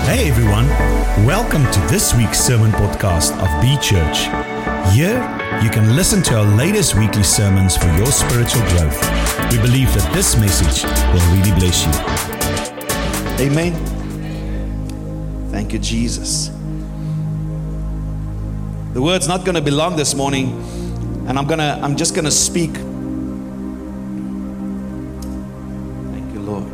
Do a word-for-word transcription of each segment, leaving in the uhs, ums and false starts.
Hey everyone, welcome to this week's sermon podcast of B Church. Here, you can listen to our latest weekly sermons for your spiritual growth. We believe that this message will really bless you. Amen. Thank you, Jesus. The word's not going to be long this morning, and I'm gonna, I'm just going to speak. Thank you, Lord.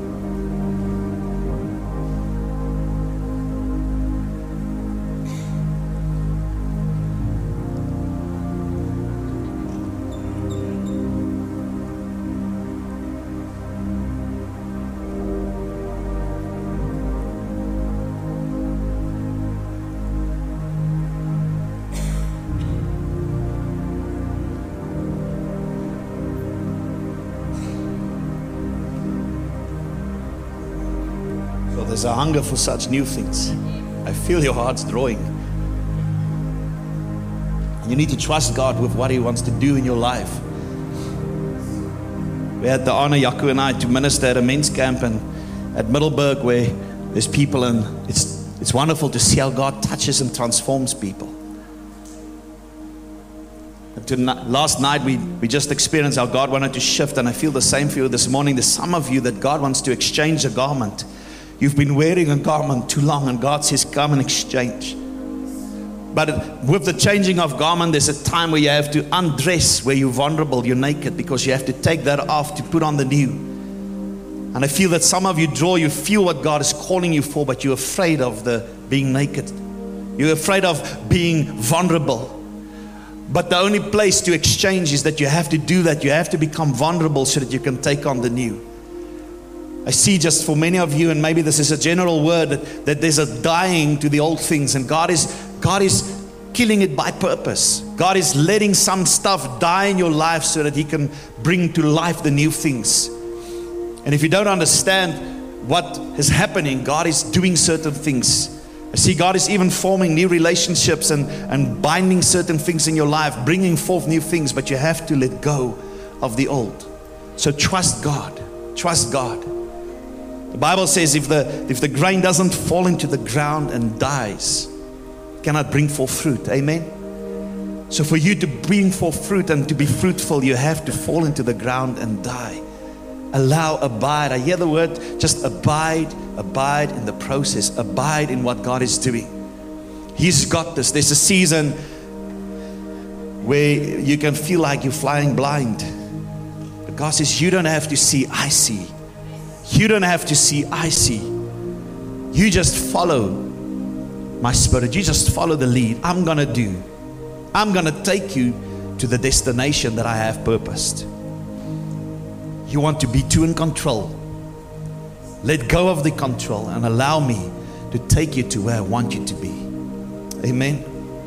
There's a hunger for such new things. I feel your heart's drawing. You need to trust God with what He wants to do in your life. We had the honor, Yaku and I, to minister at a men's camp and at Middelburg, where there's people, and it's it's wonderful to see how God touches and transforms people. And tonight, last night we, we just experienced how God wanted to shift, and I feel the same for you this morning. There's some of you that God wants to exchange a garment. You've been wearing a garment too long, and God says, come and exchange. But with the changing of garment, there's a time where you have to undress, where you're vulnerable, you're naked, because you have to take that off to put on the new. And I feel that some of you draw, you feel what God is calling you for, but you're afraid of the being naked. You're afraid of being vulnerable. But the only place to exchange is that you have to do that. You have to become vulnerable so that you can take on the new. I see just for many of you, and maybe this is a general word, that, that there's a dying to the old things, and God is God is killing it by purpose. God is letting some stuff die in your life so that He can bring to life the new things. And if you don't understand what is happening, God is doing certain things. I see God is even forming new relationships and, and binding certain things in your life, bringing forth new things, but you have to let go of the old. So trust God. Trust God. The Bible says if the if the grain doesn't fall into the ground and dies, it cannot bring forth fruit. Amen? So for you to bring forth fruit and to be fruitful, you have to fall into the ground and die. Allow, abide. I hear the word, just abide, abide in the process. Abide in what God is doing. He's got this. There's a season where you can feel like you're flying blind. But God says, you don't have to see, I see. You don't have to see, I see. You just follow my spirit. You just follow the lead. I'm going to do. I'm going to take you to the destination that I have purposed. You want to be too in control. Let go of the control and allow me to take you to where I want you to be. Amen.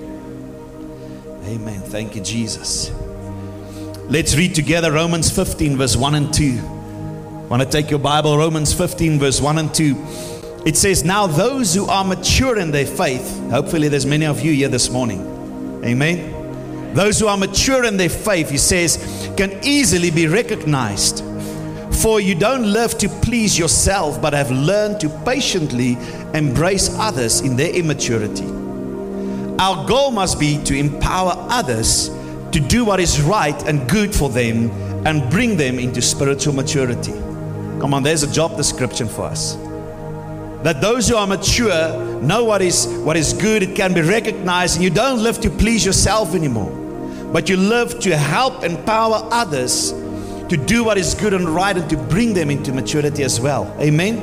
Amen. Thank you, Jesus. Let's read together Romans fifteen, verse one and two. I want to take your Bible, Romans fifteen, verse one and two. It says, now those who are mature in their faith, hopefully there's many of you here this morning. Amen. Those who are mature in their faith, he says, can easily be recognized. For you don't live to please yourself, but have learned to patiently embrace others in their immaturity. Our goal must be to empower others to do what is right and good for them and bring them into spiritual maturity. Come on, there's a job description for us. That those who are mature know what is what is good, it can be recognized, and you don't live to please yourself anymore, but you live to help empower others to do what is good and right and to bring them into maturity as well. Amen?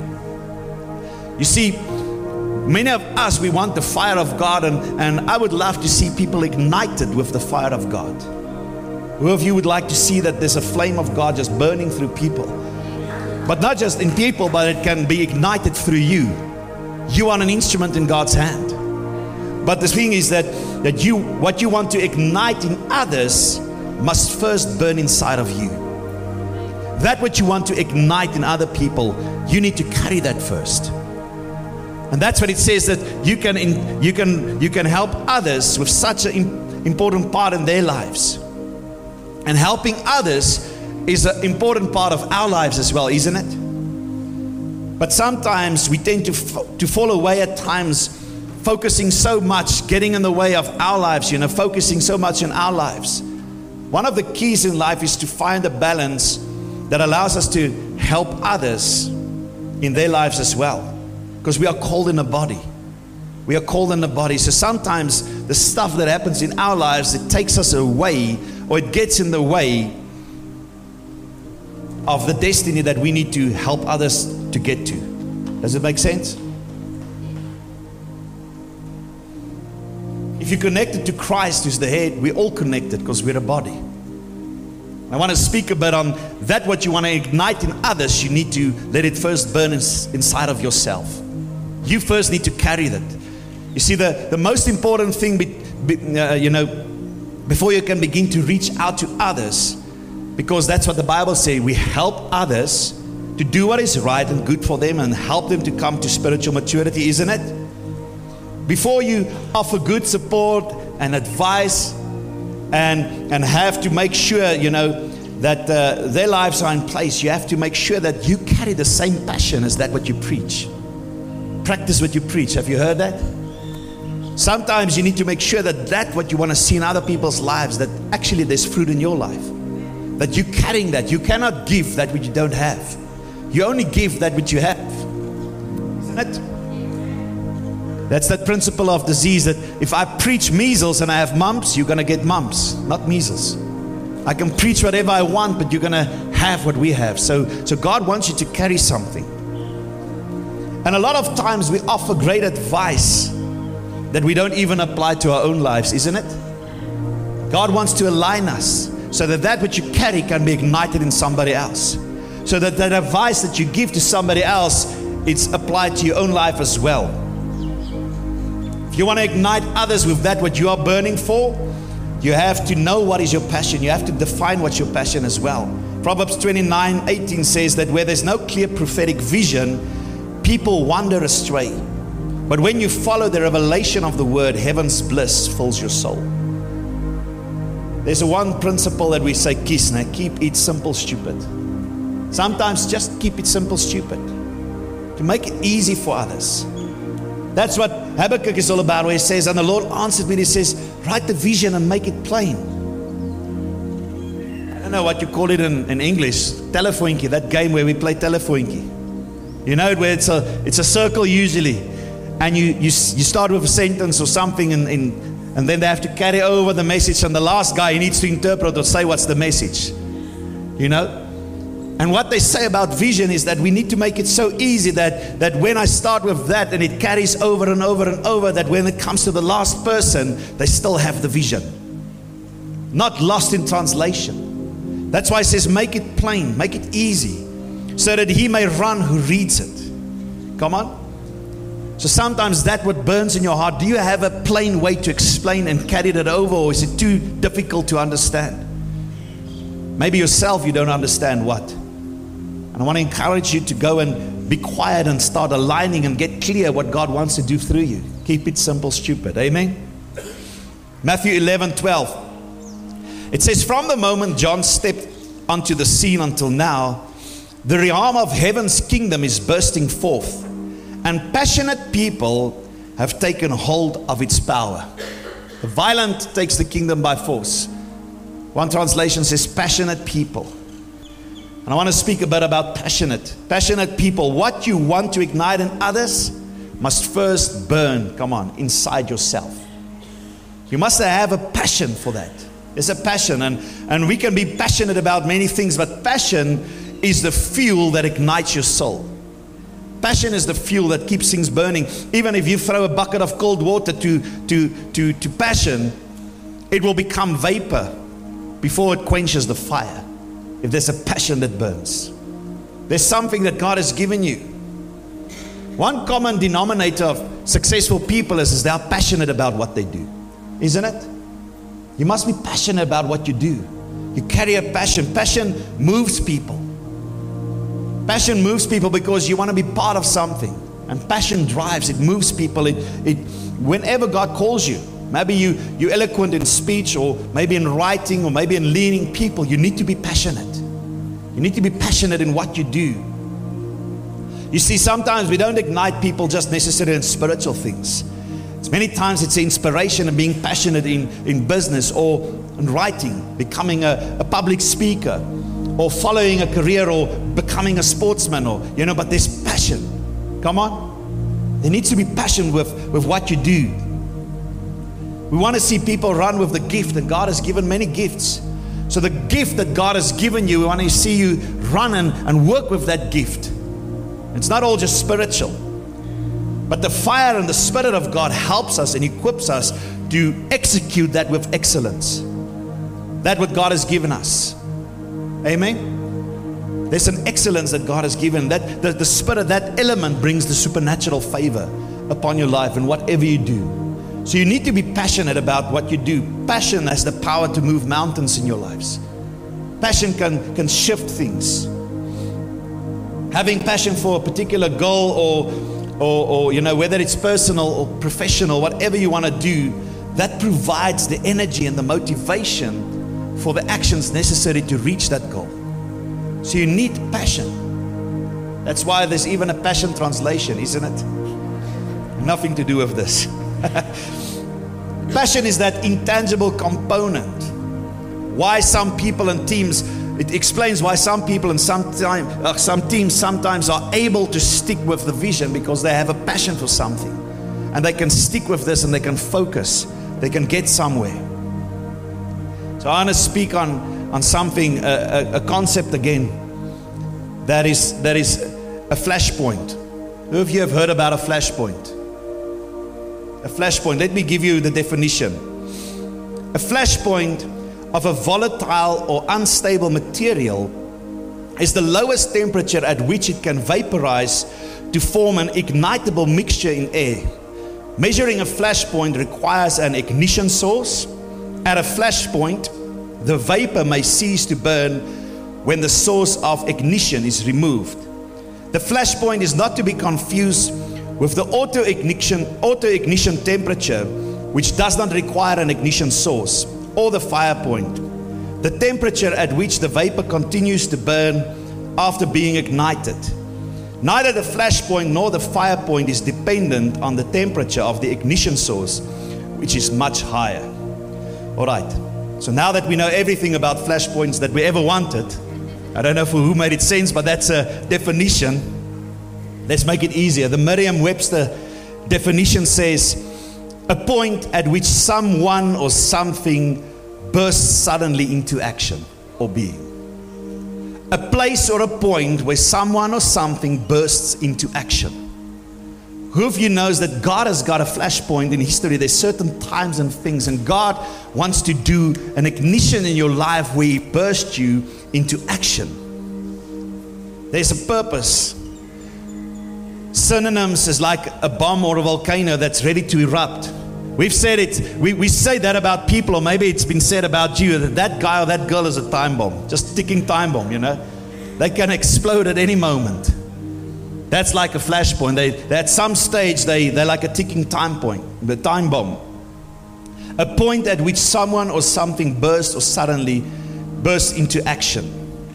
You see, many of us, we want the fire of God, and, and I would love to see people ignited with the fire of God. Who of you would like to see that there's a flame of God just burning through people? But not just in people, but it can be ignited through you. You are an instrument in God's hand. But the thing is that, that you, what you want to ignite in others must first burn inside of you. That what you want to ignite in other people, you need to carry that first. And that's what it says, that you can, in, you can, you can help others with such an important part in their lives. And helping others is an important part of our lives as well, isn't it? But sometimes we tend to, f- to fall away at times, focusing so much, getting in the way of our lives, you know, focusing so much on our lives. One of the keys in life is to find a balance that allows us to help others in their lives as well. Because we are called in a body. We are called in the body. So sometimes the stuff that happens in our lives, it takes us away, or it gets in the way of the destiny that we need to help others to get to. Does it make sense? If you're connected to Christ, who's the head, we're all connected because we're a body. I want to speak a bit on that. What you want to ignite in others, you need to let it first burn inside of yourself. You first need to carry that. You see, the, the most important thing, be, be, uh, you know, before you can begin to reach out to others, because that's what the Bible says, we help others to do what is right and good for them and help them to come to spiritual maturity, isn't it? Before you offer good support and advice and, and have to make sure, you know, that uh, their lives are in place, you have to make sure that you carry the same passion as that what you preach. Practice what you preach. Have you heard that? Sometimes you need to make sure that that what you want to see in other people's lives, that actually there's fruit in your life. That you're carrying that. You cannot give that which you don't have. You only give that which you have. Isn't it? That's that principle of disease, that if I preach measles and I have mumps, you're going to get mumps, not measles. I can preach whatever I want, but you're going to have what we have. So, so God wants you to carry something. And a lot of times we offer great advice that we don't even apply to our own lives, isn't it? God wants to align us so that that which you carry can be ignited in somebody else. So that that advice that you give to somebody else, it's applied to your own life as well. If you want to ignite others with that what you are burning for, you have to know what is your passion. You have to define what's your passion as well. Proverbs twenty-nine eighteen says that where there's no clear prophetic vision, people wander astray. But when you follow the revelation of the word, heaven's bliss fills your soul. There's a one principle that we say, Kisne, keep it simple, stupid. Sometimes just keep it simple, stupid. To make it easy for others. That's what Habakkuk is all about, where he says, and the Lord answered me, he says, write the vision and make it plain. I don't know what you call it in, in English, telefoonkie, that game where we play telefoonkie. You know, where it's a, it's a circle usually. And you, you, you start with a sentence or something, and, and, and then they have to carry over the message, and the last guy, he needs to interpret or say what's the message. You know? And what they say about vision is that we need to make it so easy that, that when I start with that and it carries over and over and over, that when it comes to the last person, they still have the vision. Not lost in translation. That's why it says make it plain, make it easy, so that he may run who reads it. Come on. So sometimes that's what burns in your heart. Do you have a plain way to explain and carry that over, or is it too difficult to understand? Maybe yourself you don't understand what. And I want to encourage you to go and be quiet and start aligning and get clear what God wants to do through you. Keep it simple, stupid. Amen? Matthew eleven twelve. It says, from the moment John stepped onto the scene until now, the realm of heaven's kingdom is bursting forth, and passionate people have taken hold of its power. The violent takes the kingdom by force. One translation says passionate people. And I want to speak a bit about passionate. Passionate people. What you want to ignite in others must first burn, come on, inside yourself. You must have a passion for that. There's a passion, and, and we can be passionate about many things, but passion is the fuel that ignites your soul. Passion is the fuel that keeps things burning. Even if you throw a bucket of cold water to, to, to, to passion, it will become vapor before it quenches the fire. If there's a passion that burns, there's something that God has given you. One common denominator of successful people is, is they are passionate about what they do. Isn't it? You must be passionate about what you do. You carry a passion. Passion moves people. Passion moves people because you want to be part of something. And passion drives, it moves people. It, it, whenever God calls you, maybe you, you're eloquent in speech, or maybe in writing, or maybe in leading people, you need to be passionate. You need to be passionate in what you do. You see, sometimes we don't ignite people just necessarily in spiritual things. It's many times it's inspiration and being passionate in, in business or in writing, becoming a, a public speaker, or following a career, or becoming a sportsman, or, you know, but there's passion. Come on. There needs to be passion with, with what you do. We want to see people run with the gift, and God has given many gifts. So the gift that God has given you, we want to see you run and, and work with that gift. It's not all just spiritual, but the fire and the Spirit of God helps us and equips us to execute that with excellence. That's what God has given us. Amen? There's an excellence that God has given. That the, the Spirit, that element brings the supernatural favor upon your life and whatever you do. So you need to be passionate about what you do. Passion has the power to move mountains in your lives. Passion can, can shift things. Having passion for a particular goal, or, or, or, you know, whether it's personal or professional, whatever you want to do, that provides the energy and the motivation for the actions necessary to reach that goal. So you need passion. That's why there's even a passion translation, isn't it? Nothing to do with this. Passion is that intangible component. Why some people and teams, it explains why some people and some, time, uh, some teams sometimes are able to stick with the vision, because they have a passion for something. And they can stick with this and they can focus. They can get somewhere. So I want to speak on, on something, a, a, a concept again, that is, that is a flashpoint. Who of you have heard about a flashpoint? A flashpoint, let me give you the definition. A flashpoint of a volatile or unstable material is the lowest temperature at which it can vaporize to form an ignitable mixture in air. Measuring a flashpoint requires an ignition source. At a flashpoint, the vapor may cease to burn when the source of ignition is removed. The flashpoint is not to be confused with the auto ignition, auto ignition temperature, which does not require an ignition source, or the fire point, the temperature at which the vapor continues to burn after being ignited. Neither the flash point nor the fire point is dependent on the temperature of the ignition source, which is much higher. All right, so now that we know everything about flash points that we ever wanted, I don't know for who made it sense, but that's a definition. Let's make it easier. The Merriam-Webster definition says, a point at which someone or something bursts suddenly into action or being. A place or a point where someone or something bursts into action. Who of you knows that God has got a flashpoint in history? There's certain times and things, and God wants to do an ignition in your life where He bursts you into action. There's a purpose. Synonyms is like a bomb or a volcano that's ready to erupt. We've said it, we, we say that about people, or maybe it's been said about you, that that guy or that girl is a time bomb, just ticking time bomb, you know. They can explode at any moment. That's like a flashpoint. They, they at some stage, they, they're like a ticking time point, the time bomb. A point at which someone or something bursts or suddenly bursts into action.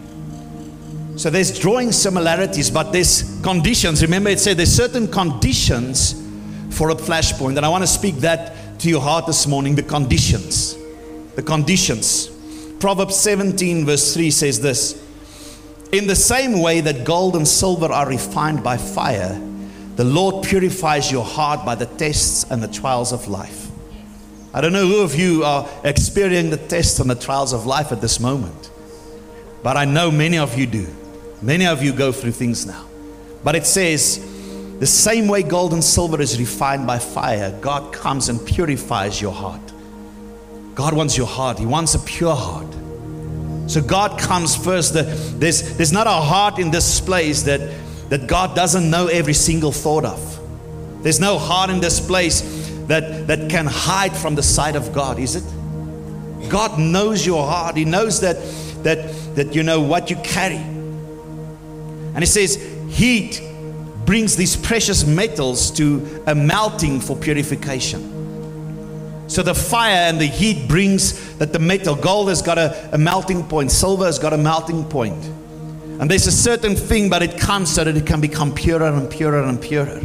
So there's drawing similarities, but there's conditions. Remember, it said there's certain conditions for a flashpoint. And I want to speak that to your heart this morning, the conditions. The conditions. Proverbs seventeen verse three says this: in the same way that gold and silver are refined by fire, the Lord purifies your heart by the tests and the trials of life. I don't know who of you are experiencing the tests and the trials of life at this moment, but I know many of you do. Many of you go through things now. But it says, the same way gold and silver is refined by fire, God comes and purifies your heart. God wants your heart. He wants a pure heart. So God comes first. There's, there's not a heart in this place that, that God doesn't know every single thought of. There's no heart in this place that, that can hide from the sight of God, is it? God knows your heart. He knows that, that, that you know what you carry. And He says, heat brings these precious metals to a melting for purification. So the fire and the heat brings that the metal, gold has got a, a melting point, silver has got a melting point. And And there's a certain thing, but it comes so that it can become purer and purer and purer.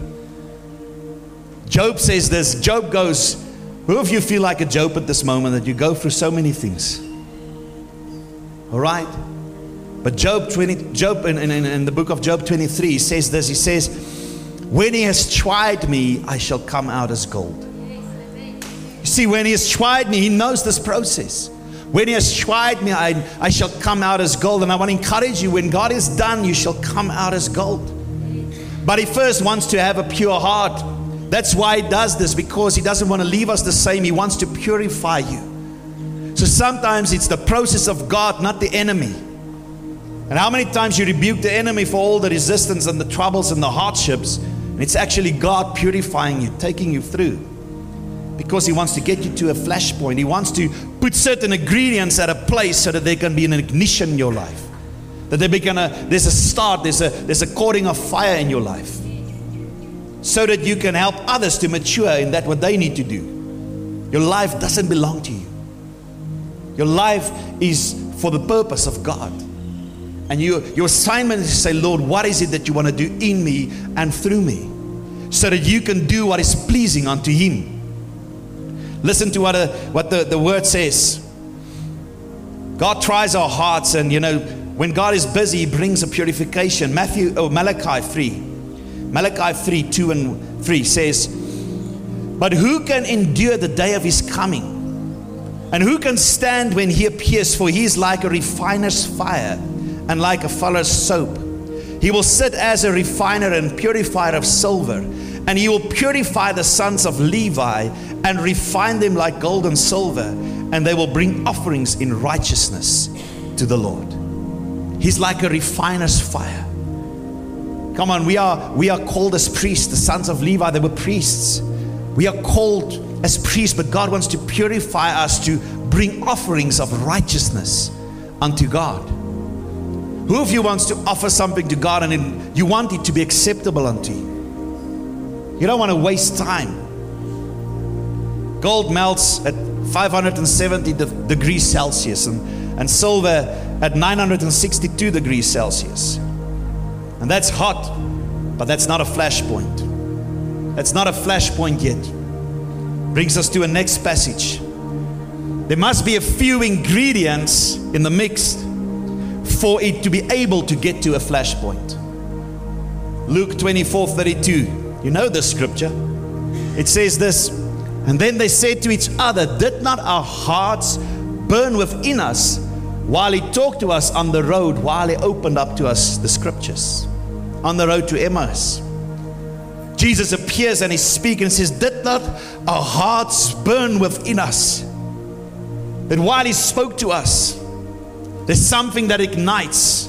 Job says this. Job goes, who of you feel like a Job at this moment, that you go through so many things? All right? But Job twenty, Job in, in, in the book of Job twenty-three, he says this. He says, when he has tried me, I shall come out as gold. You see, when he has tried me, he knows this process. When he has tried me, I, I shall come out as gold. And I want to encourage you, when God is done, you shall come out as gold. But he first wants to have a pure heart. That's why he does this, because he doesn't want to leave us the same. He wants to purify you. So sometimes it's the process of God, not the enemy. And how many times you rebuke the enemy for all the resistance and the troubles and the hardships, and it's actually God purifying you, taking you through. Because he wants to get you to a flashpoint. He wants to put certain ingredients at a place so that there can be an ignition in your life. That there be gonna, there's a start, there's a, there's a coating of fire in your life. So that you can help others to mature in that what they need to do. Your life doesn't belong to you. Your life is for the purpose of God. And you, your assignment is to say, Lord, what is it that you want to do in me and through me? So that you can do what is pleasing unto Him. Listen to what, a, what the, the word says. God tries our hearts, and you know, when God is busy, He brings a purification. Matthew, oh, Malachi three. Malachi three, two and three says, but who can endure the day of His coming? And who can stand when He appears? For He is like a refiner's fire and like a fuller's soap. He will sit as a refiner and purifier of silver, and He will purify the sons of Levi and refine them like gold and silver, and they will bring offerings in righteousness to the Lord. He's like a refiner's fire. Come on, we are we are called as priests. The sons of Levi, they were priests. We are called as priests, but God wants to purify us to bring offerings of righteousness unto God. Who of you wants to offer something to God and you want it to be acceptable unto you? You don't want to waste time. Gold melts at five hundred seventy degrees Celsius and, and silver at nine hundred sixty-two degrees Celsius. And that's hot, but that's not a flashpoint. That's not a flashpoint yet. Brings us to a next passage. There must be a few ingredients in the mix for it to be able to get to a flashpoint. Luke twenty-four thirty-two. You know this scripture. It says this, and then they said to each other, did not our hearts burn within us while He talked to us on the road, while He opened up to us the scriptures? On the road to Emmaus, Jesus appears and He speaks and says, did not our hearts burn within us? That while He spoke to us, there's something that ignites.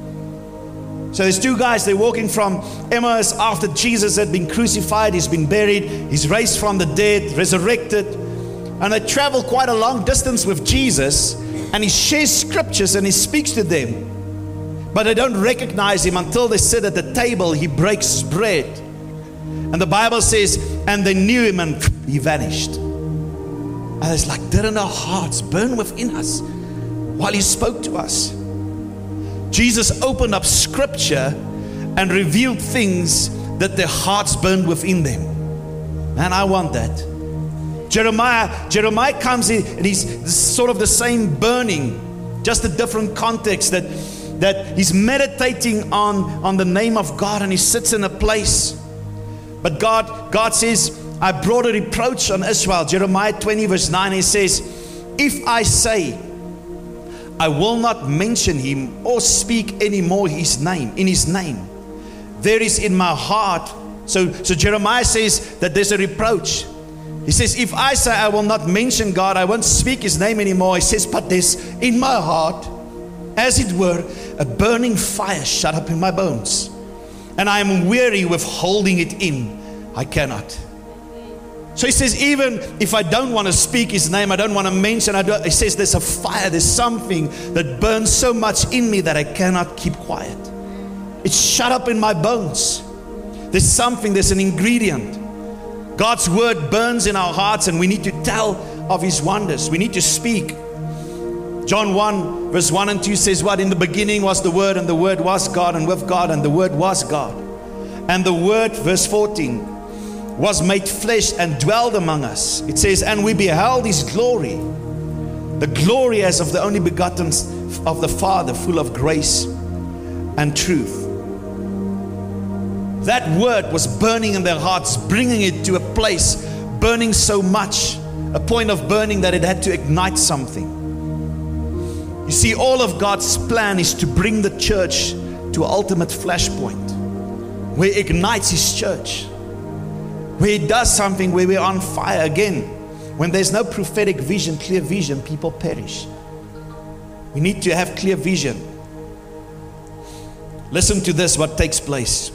So there's two guys, they're walking from Emmaus after Jesus had been crucified, He's been buried, He's raised from the dead, resurrected. And they travel quite a long distance with Jesus, and He shares scriptures and He speaks to them. But they don't recognize Him until they sit at the table. He breaks bread. And the Bible says, and they knew Him and He vanished. And it's like, didn't our hearts burn within us while He spoke to us? Jesus opened up scripture and revealed things that their hearts burned within them. Man, I want that. Jeremiah, Jeremiah comes in and he's sort of the same burning, just a different context, that, that he's meditating on, on the name of God, and he sits in a place. But God, God says, I brought a reproach on Israel. Jeremiah twenty verse nine, he says, if I say, I will not mention Him or speak anymore His name, in His name, there is in my heart. So, so Jeremiah says that there's a reproach. He says, if I say I will not mention God, I won't speak His name anymore. He says, but there's in my heart, as it were, a burning fire shut up in my bones. And I am weary with holding it in. I cannot. So he says, even if I don't want to speak His name, I don't want to mention, I don't, he says there's a fire, there's something that burns so much in me that I cannot keep quiet. It's shut up in my bones. There's something, there's an ingredient. God's word burns in our hearts, and we need to tell of His wonders. We need to speak. John one verse one and two says what? In the beginning was the Word, and the Word was God, and with God, and the Word was God. And the Word, verse fourteen, was made flesh and dwelled among us. It says, and we beheld His glory, the glory as of the only begotten of the Father, full of grace and truth. That Word was burning in their hearts, bringing it to a place, burning so much, a point of burning that it had to ignite something. You see, all of God's plan is to bring the church to an ultimate flashpoint, where He ignites His church, where He does something where we're on fire again. When there's no prophetic vision, clear vision, people perish. We need to have clear vision. Listen to this, what takes place.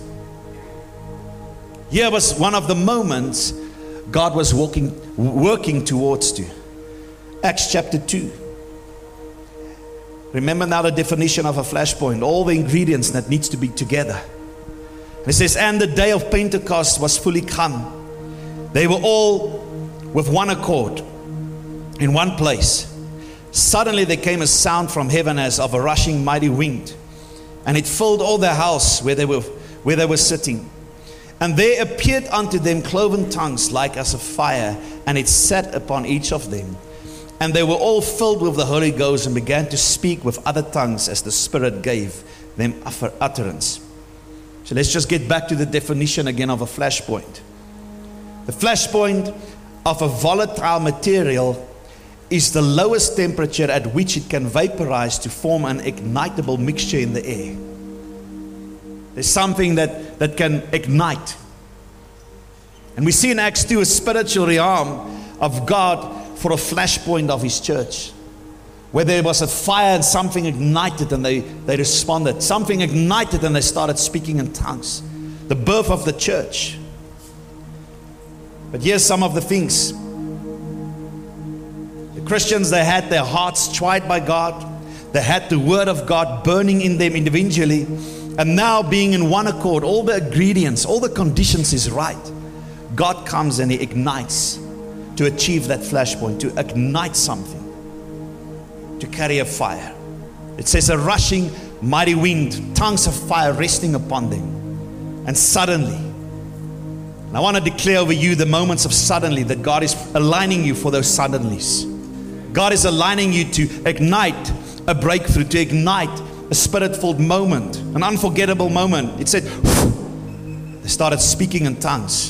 Here was one of the moments God was walking, working towards to. Acts chapter two. Remember now the definition of a flashpoint, all the ingredients that needs to be together. It says, and the day of Pentecost was fully come. They were all with one accord in one place. Suddenly there came a sound from heaven as of a rushing mighty wind, and it filled all the house where they were, where they were sitting. And there appeared unto them cloven tongues like as of fire, and it sat upon each of them. And they were all filled with the Holy Ghost and began to speak with other tongues as the Spirit gave them utterance. So let's just get back to the definition again of a flashpoint. The flashpoint of a volatile material is the lowest temperature at which it can vaporize to form an ignitable mixture in the air. There's something that, that can ignite. And we see in Acts two a spiritual realm of God for a flashpoint of His church, where there was a fire and something ignited and they, they responded. Something ignited and they started speaking in tongues. The birth of the church. But here's some of the things. The Christians, they had their hearts tried by God. They had the Word of God burning in them individually. And now being in one accord, all the ingredients, all the conditions is right. God comes and He ignites to achieve that flashpoint, to ignite something, to carry a fire. It says a rushing mighty wind, tongues of fire resting upon them. And suddenly, and I want to declare over you the moments of suddenly, that God is aligning you for those suddenlies. God is aligning you to ignite a breakthrough, to ignite a spirit-filled moment, an unforgettable moment. It said, they started speaking in tongues.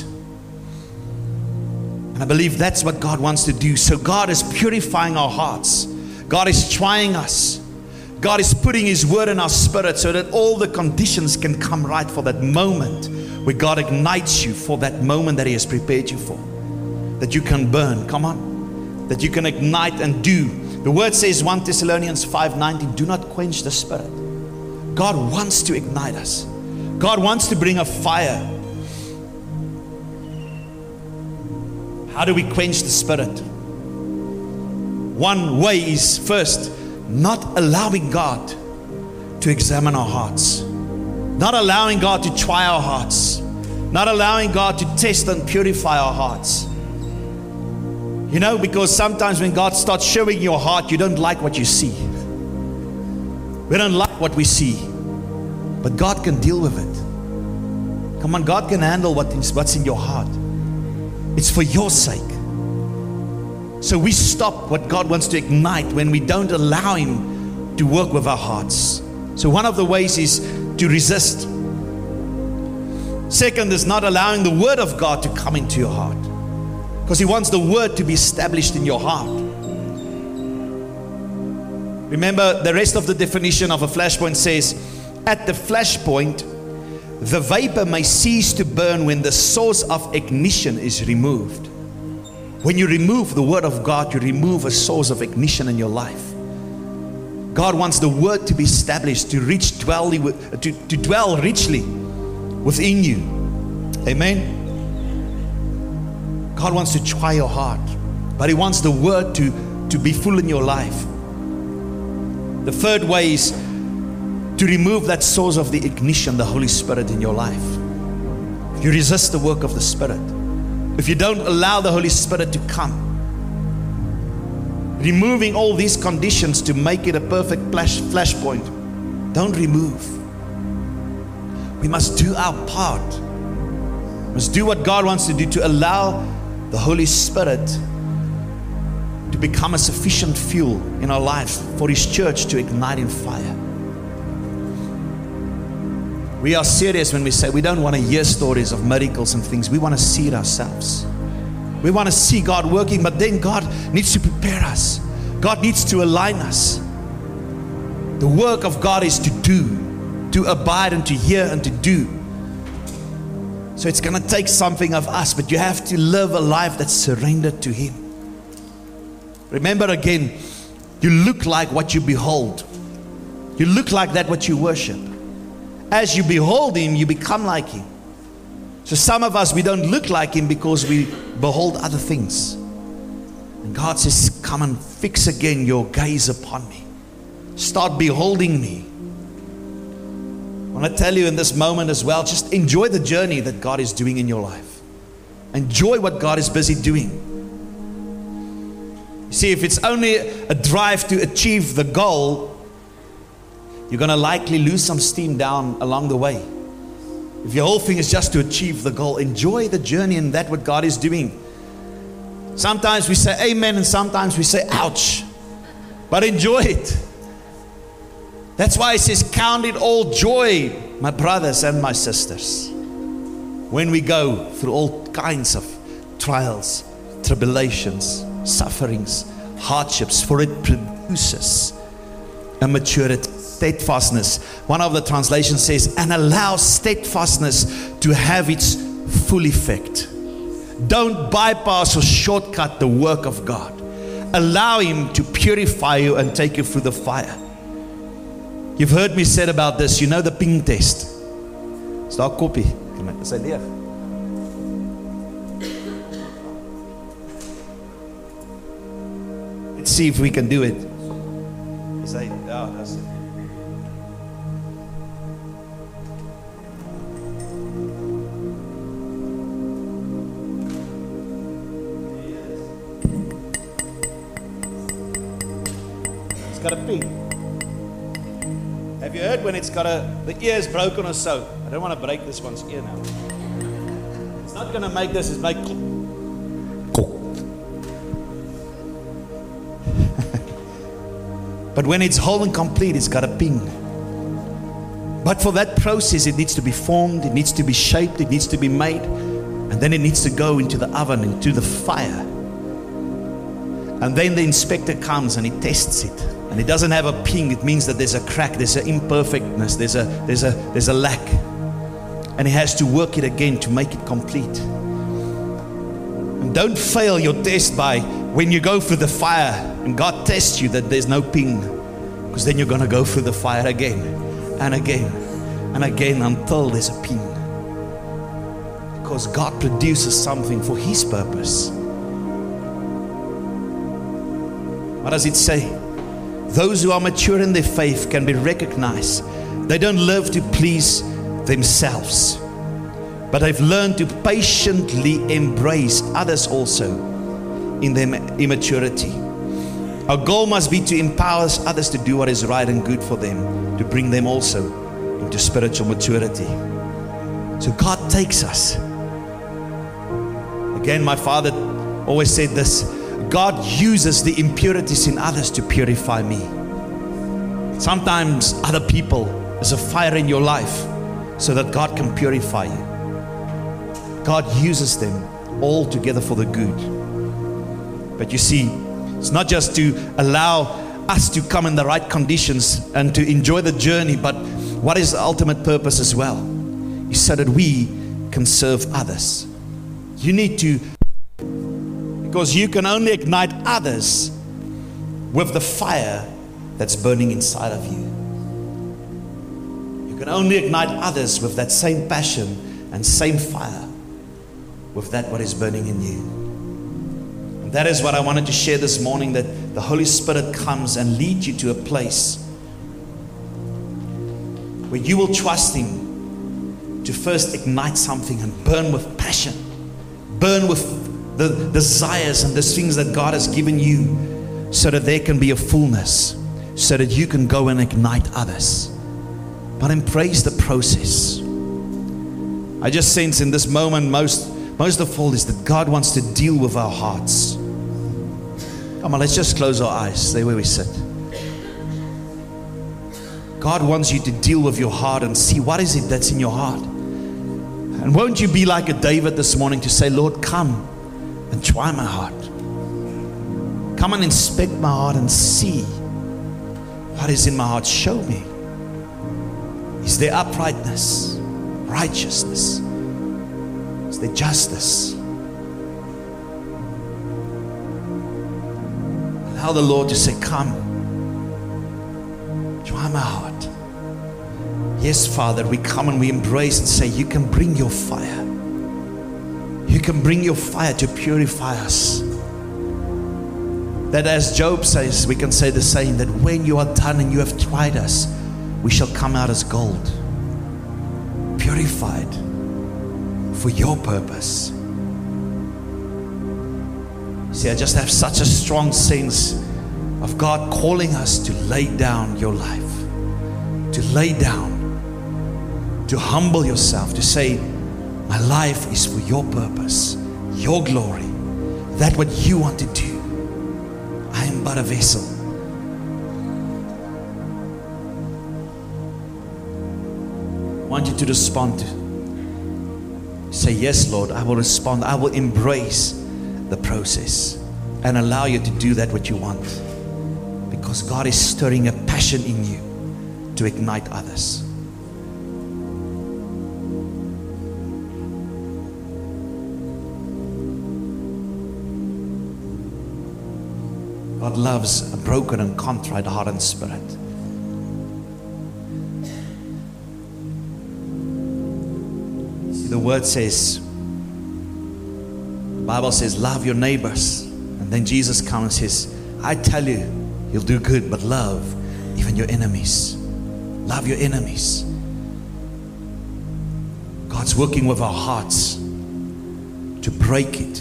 And I believe that's what God wants to do. So God is purifying our hearts. God is trying us. God is putting His Word in our spirit so that all the conditions can come right for that moment where God ignites you for that moment that He has prepared you for. That you can burn, come on. That you can ignite and do. The Word says, First Thessalonians five nineteen, do not quench the Spirit. God wants to ignite us. God wants to bring a fire. How do we quench the Spirit? One way is first, not allowing God to examine our hearts. Not allowing God to try our hearts. Not allowing God to test and purify our hearts. You know, because sometimes when God starts showing your heart, you don't like what you see. We don't like what we see. But God can deal with it. Come on, God can handle what is, what's in your heart. It's for your sake. So we stop what God wants to ignite when we don't allow Him to work with our hearts. So one of the ways is to resist. Second is not allowing the Word of God to come into your heart, because He wants the Word to be established in your heart. Remember, the rest of the definition of a flashpoint says, at the flashpoint, the vapor may cease to burn when the source of ignition is removed. When you remove the Word of God, you remove a source of ignition in your life. God wants the Word to be established, to reach dwell, to, to dwell richly within you. Amen. God wants to try your heart, but He wants the Word to, to be full in your life. The third way is to remove that source of the ignition, the Holy Spirit in your life. If you resist the work of the Spirit, if you don't allow the Holy Spirit to come, removing all these conditions to make it a perfect flash, flashpoint. Don't remove. We must do our part. We must do what God wants to do, to allow the Holy Spirit to become a sufficient fuel in our life for His church to ignite in fire. We are serious when we say we don't want to hear stories of miracles and things. We want to see it ourselves. We want to see God working, but then God needs to prepare us. God needs to align us. The work of God is to do, to abide and to hear and to do. So it's going to take something of us, but you have to live a life that's surrendered to Him. Remember again, you look like what you behold. You look like that what you worship. As you behold Him, you become like Him. So some of us, we don't look like Him because we behold other things. And God says, come and fix again your gaze upon me. Start beholding me. I want to tell you in this moment as well, just enjoy the journey that God is doing in your life. Enjoy what God is busy doing. You see, if it's only a drive to achieve the goal, you're going to likely lose some steam down along the way. If your whole thing is just to achieve the goal, enjoy the journey and that what God is doing. Sometimes we say amen and sometimes we say ouch. But enjoy it. That's why it says, count it all joy, my brothers and my sisters, when we go through all kinds of trials, tribulations, sufferings, hardships, for it produces a maturity, steadfastness. One of the translations says, and allow steadfastness to have its full effect. Don't bypass or shortcut the work of God. Allow Him to purify you and take you through the fire. You've heard me say about this. You know the ping test. Is daar koppie? Is hy leeg? Let's see if we can do it. Is hy? Ja, that's it. It's got a ping. Have you heard when it's got a, the ear is broken or so? I don't want to break this one's ear now. It's not going to make this, it's make but when it's whole and complete, it's got a ping. But for that process, it needs to be formed, it needs to be shaped, it needs to be made, and then it needs to go into the oven, into the fire. And then the inspector comes and he tests it. And it doesn't have a ping, it means that there's a crack, there's an imperfectness, there's a there's a there's a lack. And he has to work it again to make it complete. And don't fail your test by when you go through the fire and God tests you that there's no ping, because then you're going to go through the fire again and again and again until there's a ping. Because God produces something for His purpose. What does it say? Those who are mature in their faith can be recognized. They don't live to please themselves, but they've learned to patiently embrace others also in their immaturity. Our goal must be to empower others to do what is right and good for them, to bring them also into spiritual maturity. So God takes us. Again, my father always said this: God uses the impurities in others to purify me. Sometimes other people is a fire in your life so that God can purify you. God uses them all together for the good. But you see, it's not just to allow us to come in the right conditions and to enjoy the journey, but what is the ultimate purpose as well? Is so that we can serve others. You need to, because you can only ignite others with the fire that's burning inside of you. You can only ignite others with that same passion and same fire with that what is burning in you. And that is what I wanted to share this morning, that the Holy Spirit comes and leads you to a place where you will trust Him to first ignite something and burn with passion, burn with the desires and the things that God has given you, so that there can be a fullness, so that you can go and ignite others. But embrace the process. I just sense in this moment, most, most of all, is that God wants to deal with our hearts. Come on, let's just close our eyes. Stay where we sit. God wants you to deal with your heart and see what is it that's in your heart. And won't you be like a David this morning to say, Lord, come and try my heart. Come and inspect my heart and see what is in my heart. Show me. Is there uprightness, righteousness? Is there justice? Allow the Lord to say, come, try my heart. Yes, Father, we come and we embrace and say, you can bring your fire. You can bring your fire to purify us. That as Job says, we can say the same, that when you are done and you have tried us, we shall come out as gold, purified for your purpose. See, I just have such a strong sense of God calling us to lay down your life, to lay down, to humble yourself, to say, my life is for your purpose, your glory, that what you want to do. I am but a vessel. I want you to respond to, say, yes, Lord, I will respond. I will embrace the process and allow you to do that what you want, because God is stirring a passion in you to ignite others. God loves a broken and contrite heart and spirit. See, the word says, the Bible says, love your neighbors. And then Jesus comes and says, I tell you, you'll do good, but love even your enemies. Love your enemies. God's working with our hearts to break it.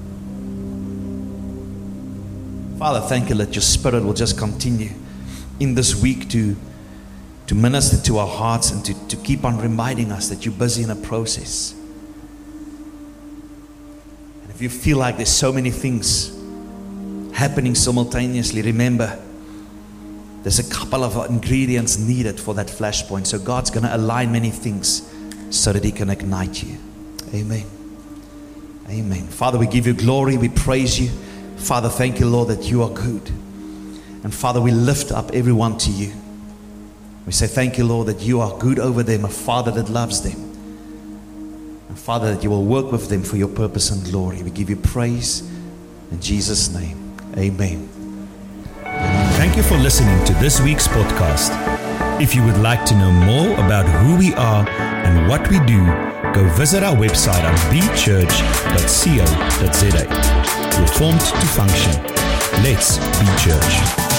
Father, thank you that your Spirit will just continue in this week to, to minister to our hearts and to, to keep on reminding us that you're busy in a process. And if you feel like there's so many things happening simultaneously, remember, there's a couple of ingredients needed for that flashpoint. So God's going to align many things so that He can ignite you. Amen. Amen. Father, we give you glory. We praise you. Father, thank you, Lord, that you are good. And Father, we lift up everyone to you. We say thank you, Lord, that you are good over them, a Father that loves them. And Father, that you will work with them for your purpose and glory. We give you praise in Jesus' name. Amen. Thank you for listening to this week's podcast. If you would like to know more about who we are and what we do, go visit our website at b church dot co dot za. We're formed to function. Let's be church.